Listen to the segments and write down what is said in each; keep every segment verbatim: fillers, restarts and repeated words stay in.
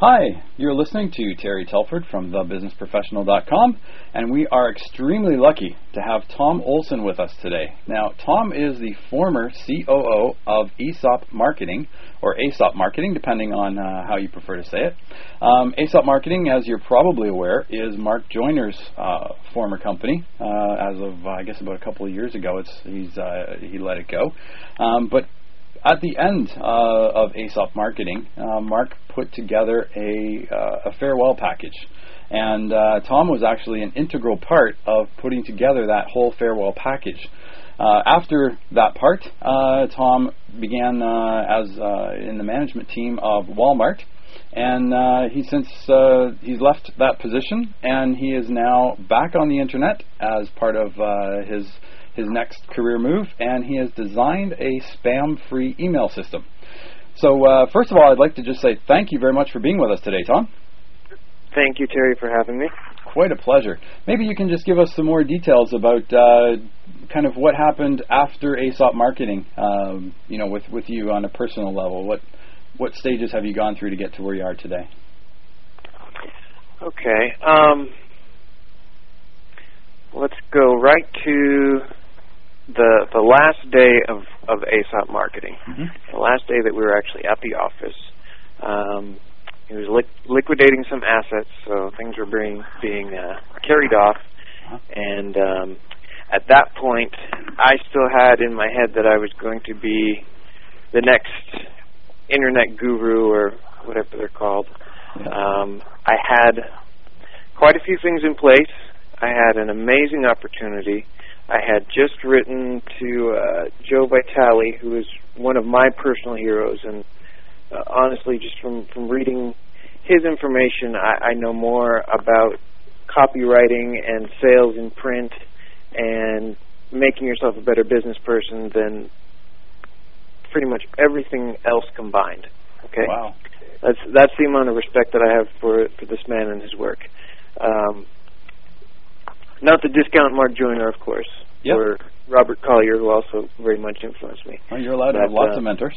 Hi, you're listening to Terry Telford from the business professional dot com, and we are extremely lucky to have Tom Olson with us today. Now, Tom is the former C O O of Aesop Marketing, or Aesop Marketing, depending on uh, how you prefer to say it. Um, Aesop Marketing, as you're probably aware, is Mark Joyner's uh, former company. Uh, as of, uh, I guess, about a couple of years ago, it's he's uh, he let it go. Um, but At the end uh, of Aesop Marketing, uh, Mark put together a, uh, a farewell package. And uh, Tom was actually an integral part of putting together that whole farewell package. Uh, after that part, uh, Tom began uh, as uh, in the management team of Walmart. And uh, he since uh, he's left that position, and he is now back on the internet as part of uh, his his next career move, and he has designed a spam-free email system. So uh, first of all, I'd like to just say thank you very much for being with us today, Tom. Thank you, Terry, for having me. Quite a pleasure. Maybe you can just give us some more details about uh, kind of what happened after Aesop Marketing, um, you know, with, with you on a personal level. What what stages have you gone through to get to where you are today? Okay. Um, let's go right to the the last day of, of Aesop Marketing, mm-hmm. the last day that we were actually at the office. Um, he was li- liquidating some assets, so things were being, being uh, carried off. Uh-huh. And um, at that point, I still had in my head that I was going to be the next internet guru, or whatever they're called. Yeah. Um, I had quite a few things in place. I had an amazing opportunity. I had just written to uh, Joe Vitale, who is one of my personal heroes, and uh, honestly, just from, from reading his information, I, I know more about copywriting and sales in print and making yourself a better business person than pretty much everything else combined. Okay, wow, that's that's the amount of respect that I have for for this man and his work. Um, Not to discount Mark Joyner, of course, yep. or Robert Collier, who also very much influenced me. Well, you're allowed but, to have lots uh, of mentors.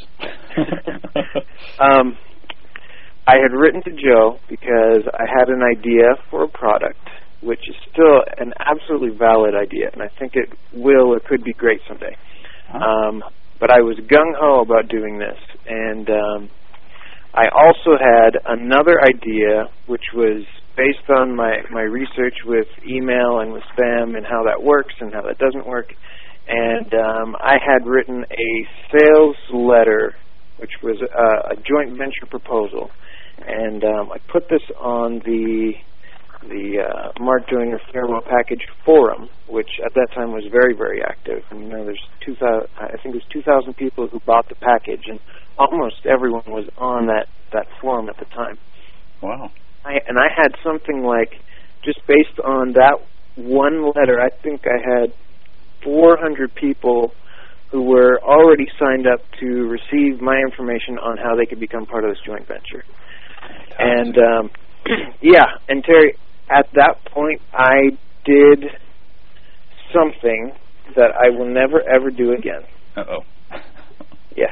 um, I had written to Joe because I had an idea for a product, which is still an absolutely valid idea, and I think it will or could be great someday. Huh? Um, but I was gung-ho about doing this, and um, I also had another idea, which was based on my, my research with email and with spam and how that works and how that doesn't work. And um, I had written a sales letter, which was a, a joint venture proposal. And um, I put this on the the uh, Mark Joyner Farewell Package forum, which at that time was very, very active. And, you know, there's two thousand, I think it was two thousand people who bought the package, and almost everyone was on that, that forum at the time. Wow. I, and I had something like, just based on that one letter, I think I had four hundred people who were already signed up to receive my information on how they could become part of this joint venture. Fantastic. And, um, yeah, and Terry, at that point, I did something that I will never, ever do again. Uh-oh. Yeah.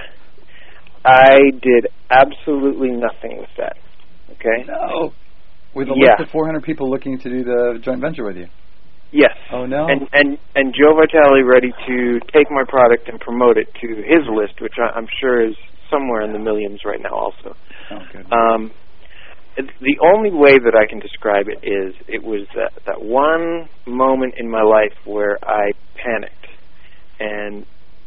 I did absolutely nothing with that. Okay? No. With a yeah. list of four hundred people looking to do the joint venture with you? Yes. Oh, no. And and, and Joe Vitale ready to take my product and promote it to his list, which I, I'm sure is somewhere in the millions right now also. Oh, good. Um, the only way that I can describe it is it was that, that one moment in my life where I panicked. And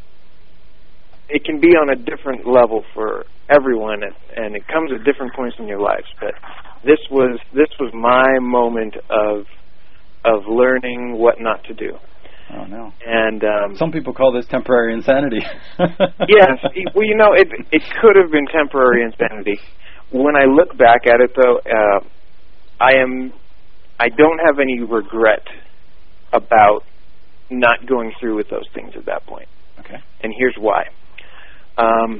it can be on a different level for everyone, and, and it comes at different points in your lives. But this was this was my moment of of learning what not to do. Oh no! And um, some people call this temporary insanity. Yes, well, you know, it it could have been temporary insanity. When I look back at it, though, uh, I am I don't have any regret about not going through with those things at that point. Okay. And here's why. Um,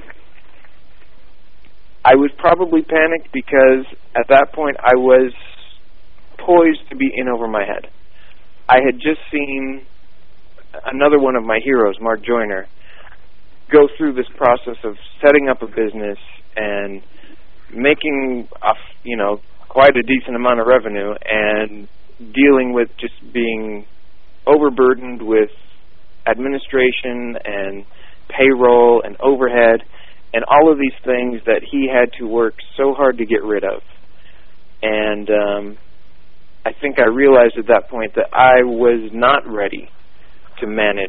I was probably panicked because at that point I was poised to be in over my head. I had just seen another one of my heroes, Mark Joyner, go through this process of setting up a business and making a, you know quite a decent amount of revenue and dealing with just being overburdened with administration and payroll and overhead and all of these things that he had to work so hard to get rid of. And um, I think I realized at that point that I was not ready to manage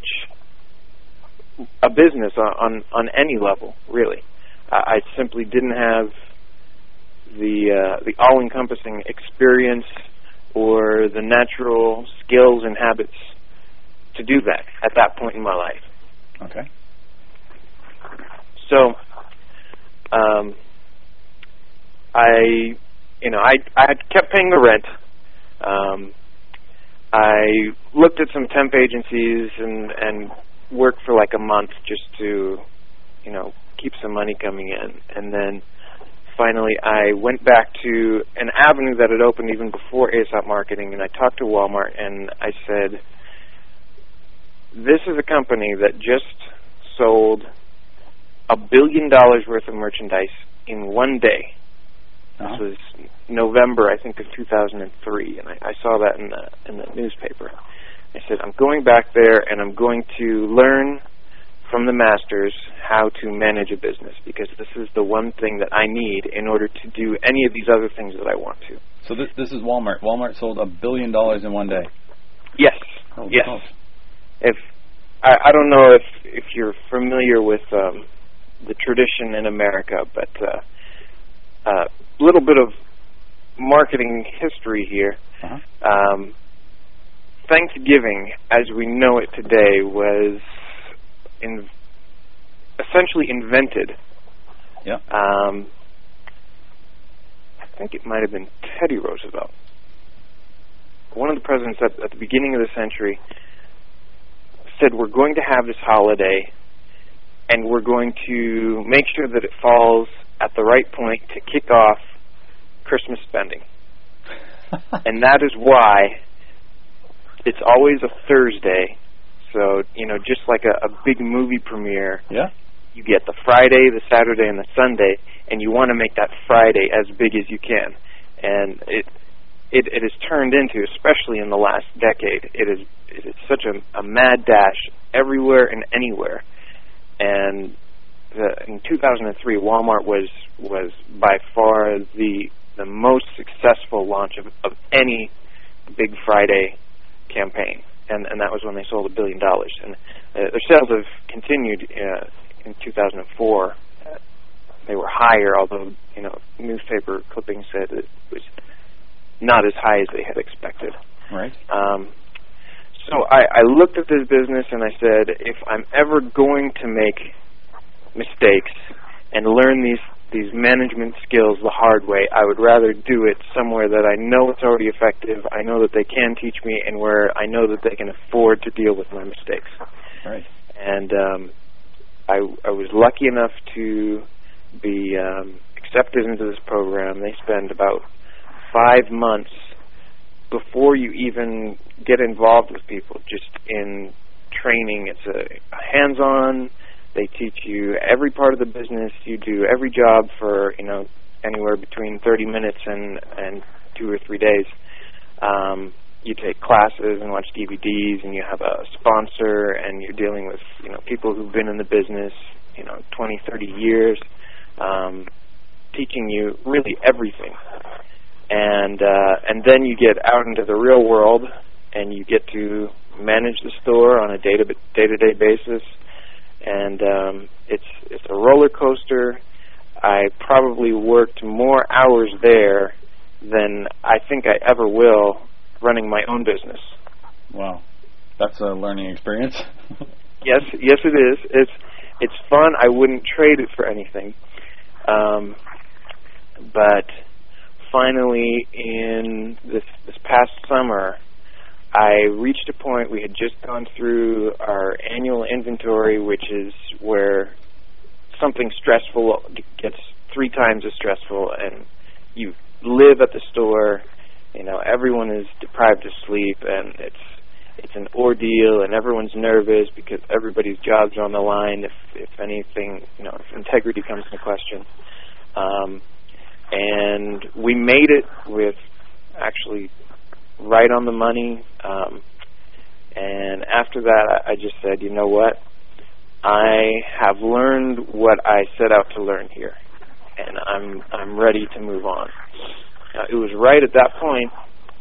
a business on, on, on any level, really. I, I simply didn't have the uh, the all-encompassing experience or the natural skills and habits to do that at that point in my life. Okay. So, um, I, you know, I I had kept paying the rent. Um, I looked at some temp agencies and and worked for like a month just to, you know, keep some money coming in, and then finally I went back to an avenue that had opened even before ASOP Marketing, and I talked to Walmart and I said, this is a company that just sold a billion dollars worth of merchandise in one day. Uh-huh. This was November, I think, of two thousand three, and I, I saw that in the in the newspaper. I said, I'm going back there and I'm going to learn from the masters how to manage a business, because this is the one thing that I need in order to do any of these other things that I want to. So this this is Walmart. Walmart sold a billion dollars in one day. Yes. Oh, yes. Oh. If I, I don't know if if you're familiar with um, the tradition in America, but a uh, uh, little bit of marketing history here. Uh-huh. Um, Thanksgiving, as we know it today, was in, essentially invented. Yeah. Um, I think it might have been Teddy Roosevelt, one of the presidents at, at the beginning of the century, said we're going to have this holiday and we're going to make sure that it falls at the right point to kick off Christmas spending. And that is why it's always a Thursday. So, you know, just like a, a big movie premiere, yeah, you get the Friday, the Saturday, and the Sunday, and you want to make that Friday as big as you can. And it it, it has turned into, especially in the last decade, it is it is such a, a mad dash everywhere and anywhere. And the, in two thousand three, Walmart was was by far the the most successful launch of, of any Big Friday campaign, and and that was when they sold a billion dollars. And uh, their sales have continued uh, in two thousand four. Uh, they were higher, although you know newspaper clippings said it was not as high as they had expected. Right. Um, so I, I looked at this business and I said, if I'm ever going to make mistakes and learn these these management skills the hard way, I would rather do it somewhere that I know it's already effective, I know that they can teach me, and where I know that they can afford to deal with my mistakes. Right. And um, I, I was lucky enough to be um, accepted into this program. They spend about five months before you even get involved with people, just in training. It's a, a hands-on. They teach you every part of the business. You do every job for, you know, anywhere between thirty minutes and, and two or three days. Um, you take classes and watch D V Ds, and you have a sponsor, and you're dealing with, you know, people who've been in the business, you know, twenty, thirty years, um, teaching you really everything. And uh, and then you get out into the real world, and you get to manage the store on a day to day-to-day basis. And um, it's it's a roller coaster. I probably worked more hours there than I think I ever will running my own business. Wow, that's a learning experience. Yes, yes, it is. It's it's fun. I wouldn't trade it for anything. Um, but finally, in this this past summer, I reached a point. We had just gone through our annual inventory, which is where something stressful gets three times as stressful, and you live at the store. You know, everyone is deprived of sleep, and it's it's an ordeal, and everyone's nervous because everybody's jobs are on the line. If if anything, you know, if integrity comes into question. Um, and we made it with actually right on the money. Um, and after that, I, I just said, you know what? I have learned what I set out to learn here, and I'm I'm ready to move on. Uh, it was right at that point,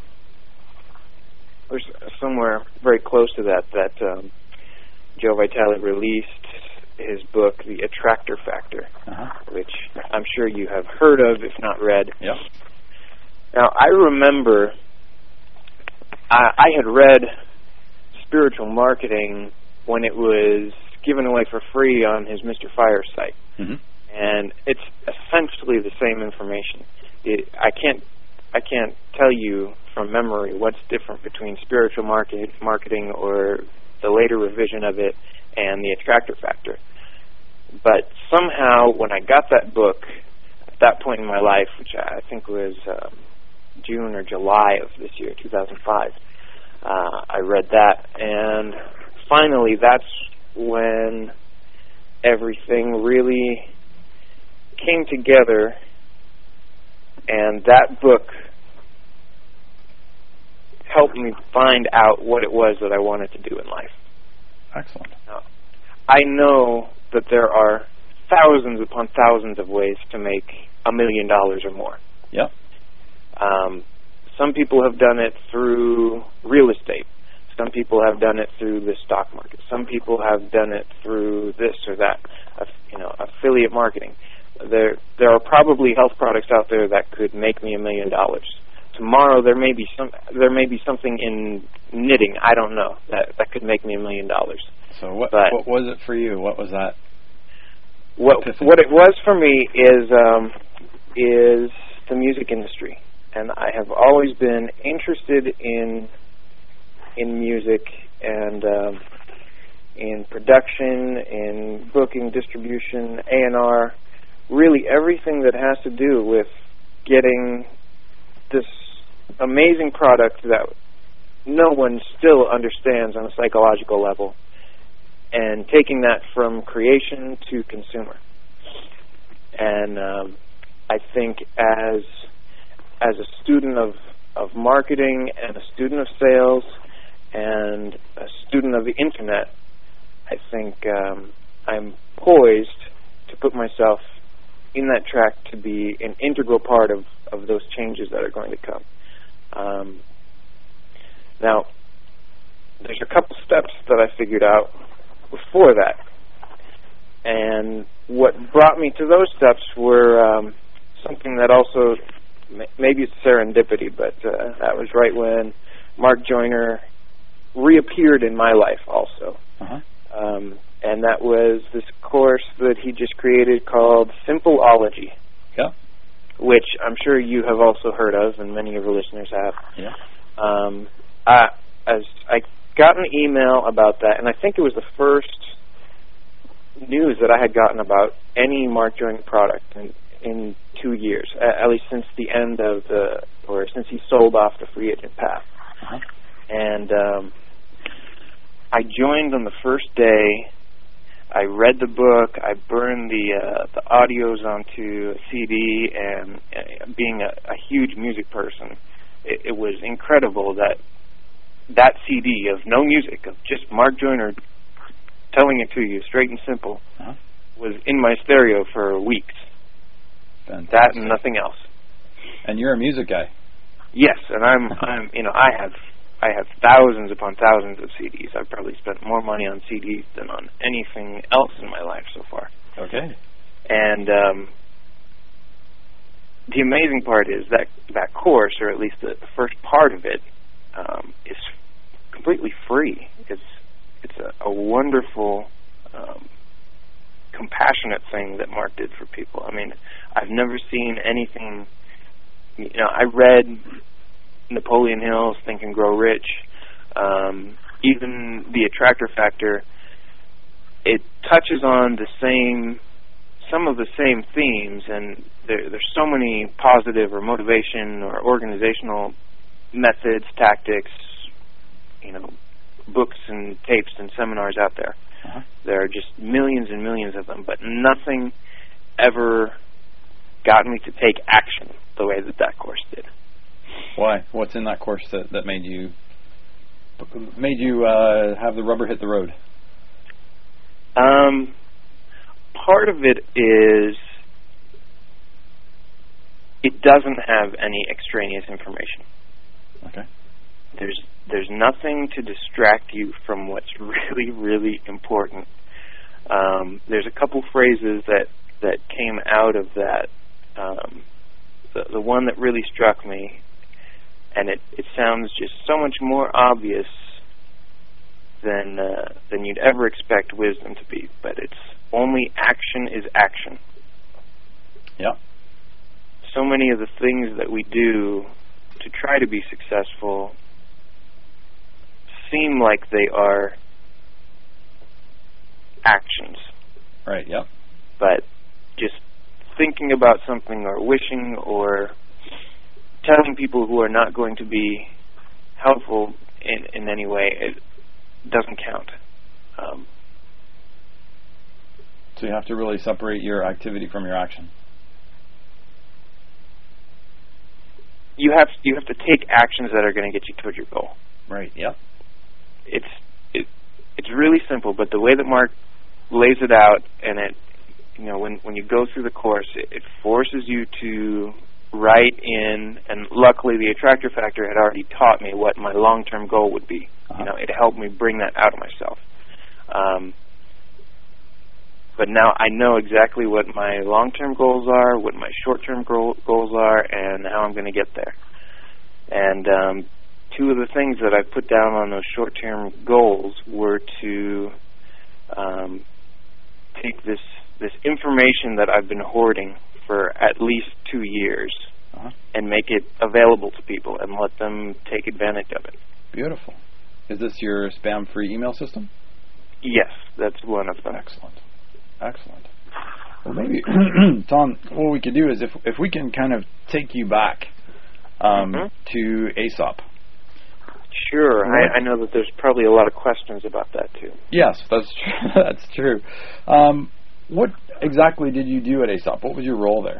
or somewhere very close to that, that um, Joe Vitale released his book, The Attractor Factor, uh-huh. which I'm sure you have heard of, if not read. Yep. Now, I remember I, I had read Spiritual Marketing when it was given away for free on his Mister Fire site. Mm-hmm. And it's essentially the same information. It, I can't I can't tell you from memory what's different between Spiritual market, Marketing or the later revision of it and The Attractor Factor. But somehow when I got that book at that point in my life, which I think was um, June or July of this year, two thousand five, uh, I read that, and finally that's when everything really came together, and that book helped me find out what it was that I wanted to do in life. Excellent. Now, I know that there are thousands upon thousands of ways to make a million dollars or more. Yep. Um, some people have done it through real estate. Some people have done it through the stock market. Some people have done it through this or that, uh, you know, affiliate marketing. There, there are probably health products out there that could make me a million dollars. Tomorrow, there may be some, there may be something in knitting. I don't know that that could make me a million dollars. So what, but what was it for you? What was that? What epiphany? What it was for me is um, is the music industry, and I have always been interested in. in music and um, in production, in booking, distribution, A and R, really everything that has to do with getting this amazing product that no one still understands on a psychological level, and taking that from creation to consumer. And um, I think as as a student of, of marketing and a student of sales and a student of the Internet, I think um, I'm poised to put myself in that track to be an integral part of, of those changes that are going to come. Um, now, there's a couple steps that I figured out before that. And what brought me to those steps were um, something that also, maybe it's serendipity, but uh, that was right when Mark Joyner reappeared in my life also. Uh-huh. Um, and that was this course that he just created called Simpleology. Yeah. Which I'm sure you have also heard of, and many of your listeners have. Yeah. Um, I, as I got an email about that, and I think it was the first news that I had gotten about any Mark Joyner product in, in two years, at least since the end of the, or since he sold off the free agent path. Uh-huh. And um, I joined on the first day. I read the book. I burned the uh, the audios onto a C D, and uh, being a, a huge music person, it, it was incredible that that C D of no music, of just Mark Joyner telling it to you, straight and simple, uh-huh. was in my stereo for weeks. Fantastic. That and nothing else. And you're a music guy. Yes, and I'm I'm you know I have. I have thousands upon thousands of C Ds. I've probably spent more money on C Ds than on anything else in my life so far. Okay. And um, the amazing part is that that course, or at least the, the first part of it, um, is completely free. It's it's a, a wonderful, um, compassionate thing that Mark did for people. I mean, I've never seen anything. You know, I read Napoleon Hill's Think and Grow Rich, um, even The Attractor Factor. It touches on the same, some of the same themes, and there, there's so many positive or motivation or organizational methods, tactics, you know, books and tapes and seminars out there. Uh-huh. There are just millions and millions of them, but nothing ever got me to take action the way that that course did. Why? What's in that course that, that made you made you uh, have the rubber hit the road? Um, part of it is it doesn't have any extraneous information. Okay. There's there's nothing to distract you from what's really, really important. Um, there's a couple phrases that, that came out of that. Um, the, the one that really struck me, and it, it sounds just so much more obvious than uh, than you'd ever expect wisdom to be, but it's only action is action. Yeah. So many of the things that we do to try to be successful seem like they are actions. Right, yep. But just thinking about something or wishing or telling people who are not going to be helpful in, in any way, it doesn't count. Um, so you have to really separate your activity from your action. You have you have to take actions that are going to get you toward your goal. Right, yep. It's it, it's really simple, but the way that Mark lays it out, and it, you know, when when you go through the course, it, it forces you to write in, and luckily the Attractor Factor had already taught me what my long-term goal would be. Uh-huh. You know, it helped me bring that out of myself. Um, but now I know exactly what my long-term goals are, what my short-term goal, goals are, and how I'm going to get there. And um, two of the things that I put down on those short-term goals were to um, take this this information that I've been hoarding for at least two years uh-huh. and make it available to people and let them take advantage of it. Beautiful. Is this your spam-free email system? Yes, that's one of them. Excellent. Excellent. Well, maybe, Tom, what we could do is if if we can kind of take you back um, mm-hmm. to AESOP. Sure. I, I know that there's probably a lot of questions about that, too. Yes, that's true. that's true. Um, what exactly did you do at AESOP? What was your role there?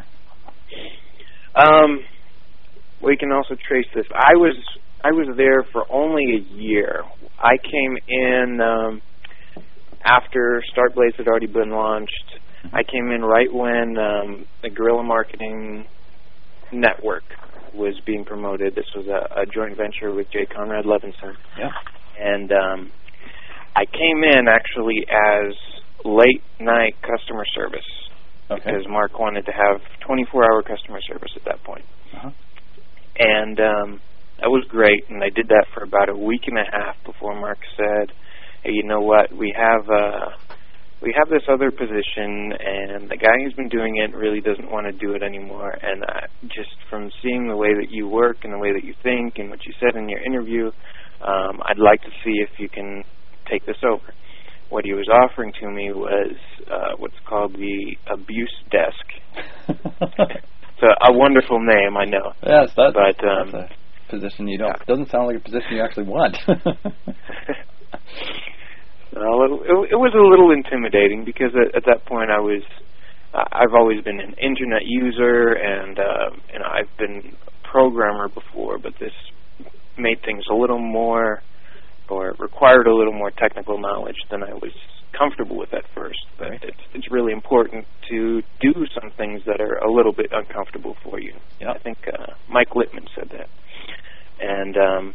Um, we can also trace this. I was I was there for only a year. I came in um, after StartBlaze had already been launched. I came in right when um, the Guerrilla Marketing Network was being promoted. This was a, a joint venture with J. Conrad Levinson. Yeah. And um, I came in actually as late night customer service okay. because Mark wanted to have twenty-four hour customer service at that point. Uh-huh. And um, that was great, and I did that for about a week and a half before Mark said, hey, you know what, we have uh, we have this other position, and the guy who's been doing it really doesn't want to do it anymore, and uh, just from seeing the way that you work and the way that you think and what you said in your interview, um, I'd like to see if you can take this over. What he was offering to me was uh, what's called the abuse desk. It's a, a wonderful name, I know. Yes, that, but, um, that's a position you don't. It doesn't sound like a position you actually want. Well, it, it, it was a little intimidating because at, at that point I was, uh, I've always been an internet user and uh, you know I've been a programmer before, but this made things a little more, or required a little more technical knowledge than I was comfortable with at first. But right. it's it's really important to do some things that are a little bit uncomfortable for you. Yep. I think uh, Mike Littman said that, and. Um,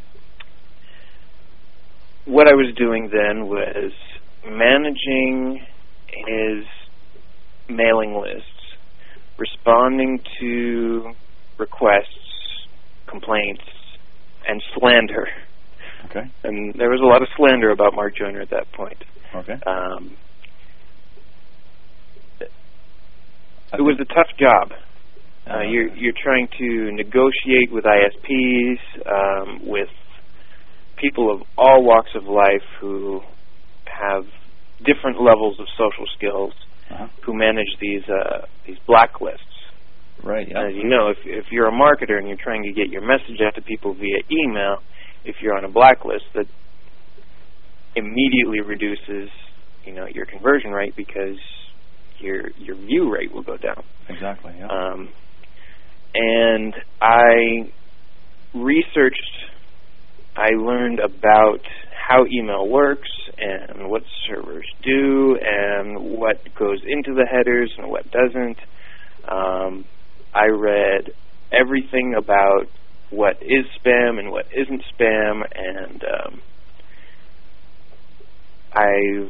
What I was doing then was managing his mailing lists, responding to requests, complaints, and slander. Okay. And there was a lot of slander about Mark Joyner at that point. Okay. Um, it was a tough job. Uh, you're, you're trying to negotiate with I S Ps, um, with people of all walks of life who have different levels of social skills, uh-huh. who manage these uh, these blacklists. Right. Yeah. As you know, if if you're a marketer and you're trying to get your message out to people via email, if you're on a blacklist, that immediately reduces, you know, your conversion rate because your your view rate will go down. Exactly. Yeah. Um, and I researched. I learned about how email works and what servers do and what goes into the headers and what doesn't. Um, I read everything about what is spam and what isn't spam, and um, I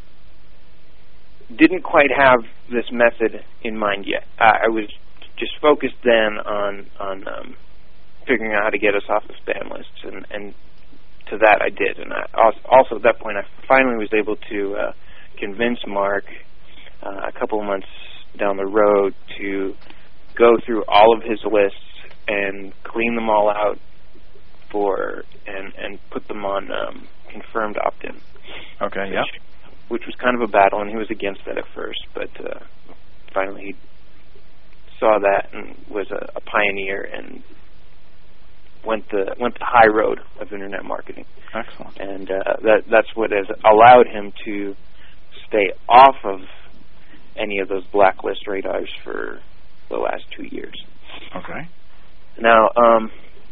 didn't quite have this method in mind yet. I, I was just focused then on on um, figuring out how to get us off the spam lists, and, and to that I did. And I also, also at that point, I finally was able to uh, convince Mark uh, a couple of months down the road to go through all of his lists and clean them all out for and and put them on um, confirmed opt-in. Okay. Yeah. Which was kind of a battle, and he was against that at first, but uh, finally he saw that and was a, a pioneer and went the went the high road of internet marketing. Excellent. And uh, that that's what has allowed him to stay off of any of those blacklist radars for the last two years. Okay. Now, um,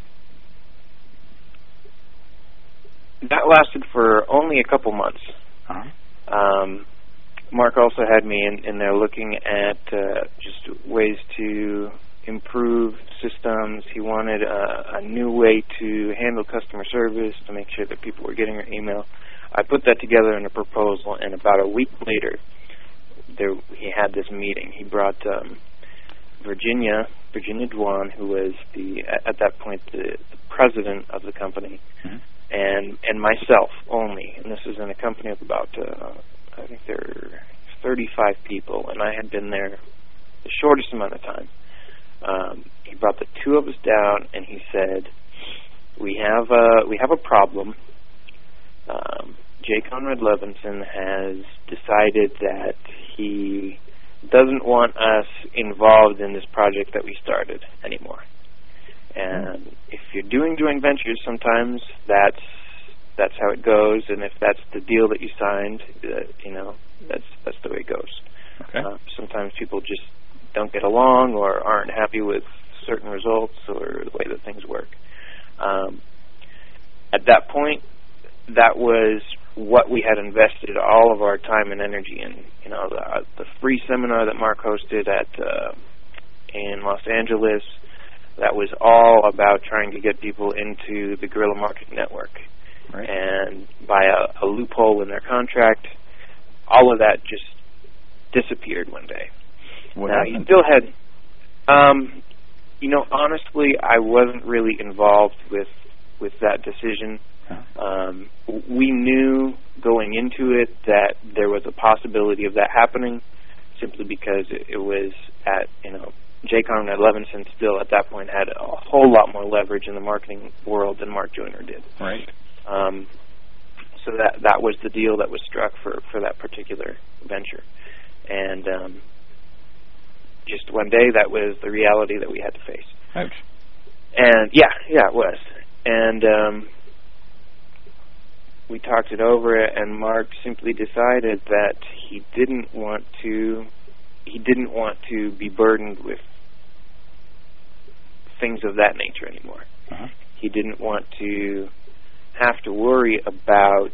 that lasted for only a couple months. Uh-huh. Um, Mark also had me in, in there looking at uh, just ways to improve systems. He wanted a, a new way to handle customer service to make sure that people were getting their email. I put that together in a proposal, and about a week later, there he had this meeting. He brought um, Virginia, Virginia Dwan, who was the at that point the, the president of the company, mm-hmm. and and myself only. And this was in a company of about uh, I think there were thirty-five people, and I had been there the shortest amount of time. Um, he brought the two of us down, and he said, "We have a we have a problem. Um, J. Conrad Levinson has decided that he doesn't want us involved in this project that we started anymore. And if you're doing joint ventures, sometimes that's that's how it goes. And if that's the deal that you signed, uh, you know, that's that's the way it goes. Okay. Uh, sometimes people just don't get along or aren't happy with certain results or the way that things work. Um, at that point, that was what we had invested all of our time and energy in. You know, the, uh, the free seminar that Mark hosted at uh, in Los Angeles, that was all about trying to get people into the Guerrilla Marketing Network. Right. And by a, a loophole in their contract, all of that just disappeared one day. What now, happened? He still had, um, you know, honestly, I wasn't really involved with with that decision. Um, we knew going into it that there was a possibility of that happening, simply because it, it was at, you know, J. Conrad Levinson still at that point had a whole lot more leverage in the marketing world than Mark Joyner did. Right. Um, so that that was the deal that was struck for, for that particular venture. And um, just one day, that was the reality that we had to face. Ouch. And yeah, yeah, it was. And um, we talked it over, and Mark simply decided that he didn't want to. He didn't want to be burdened with things of that nature anymore. Uh-huh. He didn't want to have to worry about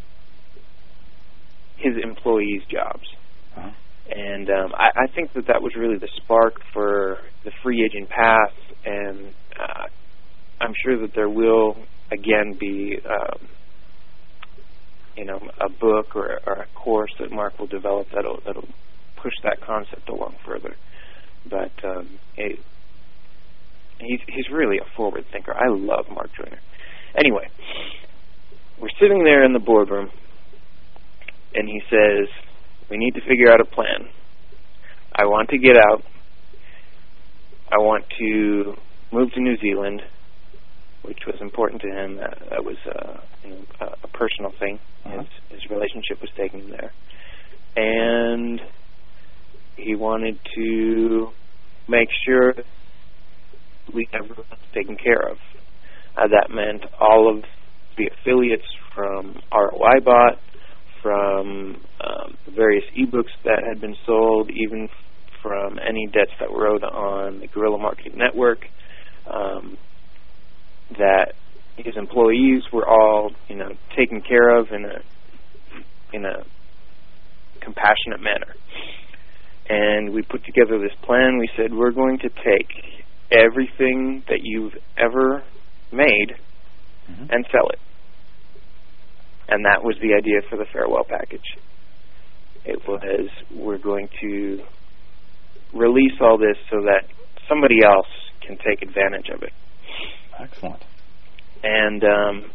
his employees' jobs. Uh-huh. And um, I, I think that that was really the spark for the free agent path, and uh, I'm sure that there will again be, um, you know, a book or, or a course that Mark will develop that'll that'll push that concept along further. But um, it, he's he's really a forward thinker. I love Mark Joyner. Anyway, we're sitting there in the boardroom, and he says, "We need to figure out a plan. I want to get out. I want to move to New Zealand," which was important to him. That, that was uh, you know, a, a personal thing. Uh-huh. His, his relationship was taking him there. And he wanted to make sure we have everyone taken care of. Uh, that meant all of the affiliates from R O I Bot, from uh, um, various ebooks that had been sold, even from any debts that were owed on the Guerrilla Marketing Network, um, that his employees were all, you know, taken care of in a in a compassionate manner. And we put together this plan. We said, we're going to take everything that you've ever made mm-hmm. and sell it. And that was the idea for the farewell package. It was, we're going to release all this so that somebody else can take advantage of it. Excellent. And um,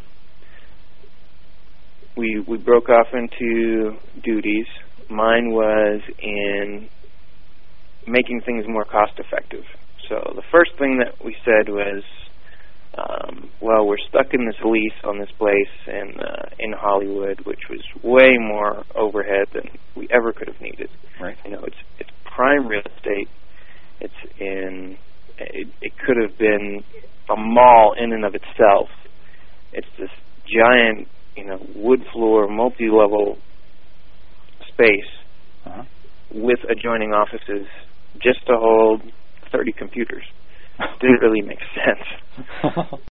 we we broke off into duties. Mine was in making things more cost effective. So the first thing that we said was, um, well, we're stuck in this lease on this place in uh, in Hollywood, which was way more overhead than we ever could have needed. Right. You know, it's it's prime real estate. It's in. It, it could have been a mall in and of itself. It's this giant, you know, wood floor, multi-level space uh-huh. with adjoining offices just to hold thirty computers. Didn't really make sense.